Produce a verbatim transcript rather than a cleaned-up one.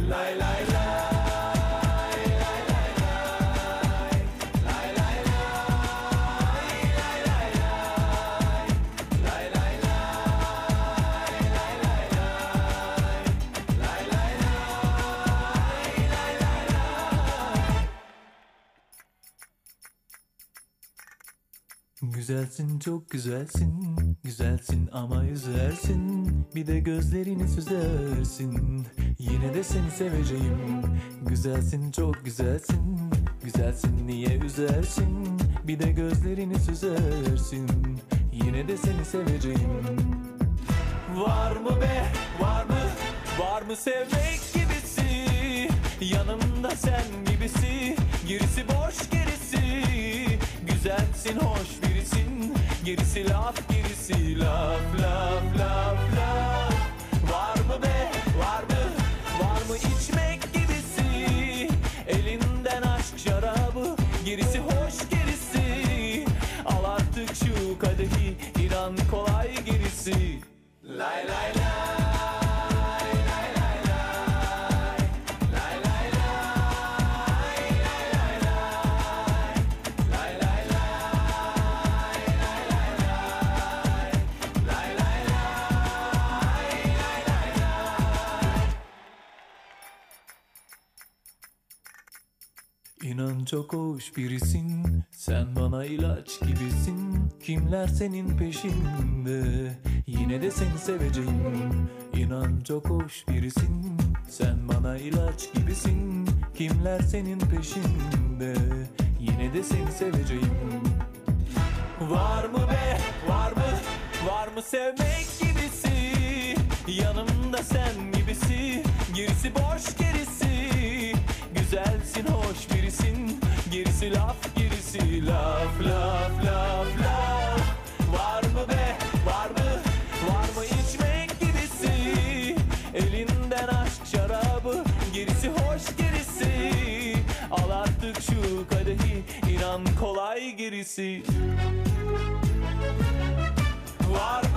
Lay lay lay, lay lay lay, lay lay lay, lay lay lay, lay lay lay, lay lay lay, lay lay lay, lay lay lay. Güzelsin, çok güzelsin, güzelsin ama üzersin, bir de gözlerini süzersin, yine de seni seveceğim. Güzelsin, çok güzelsin, güzelsin niye üzersin, bir de gözlerini süzersin, yine de seni seveceğim. Var mı be, var mı, var mı sevmek gibisi, yanımda sen gibisi, gerisi boş gerisi. Güzelsin, hoş birisin, gerisi laf, gerisi laf, laf, laf, laf. Var mı be, var mı, var mı içmek gibisi, elinden aşk şarabı, gerisi hoş gerisi. Al artık şu kadehi, inan kolay gerisi. Lay lay lay, lay lay lay, lay lay lay, lay lay lay, lay lay lay, lay lay lay, lay lay lay, lay lay lay. İnan çok hoş birisin, sen bana ilaç gibisin. Kimler senin peşinde, yine de seni seveceğim. İnan çok hoş birisin, sen bana ilaç gibisin. Kimler senin peşinde, yine de seni seveceğim. Var mı be, var mı, var mı sevmek gibisi, yanımda sen gibisi, gerisi boş gerisi. Güzelsin, hoş birisin, gerisi laf, gerisi laf, laf, laf, laf. Var mı be, var mı, var mı içmek gibisi, elinden aşk şarabı, gerisi hoş gerisi. Al artık şu kadehi, inan kolay gerisi. Var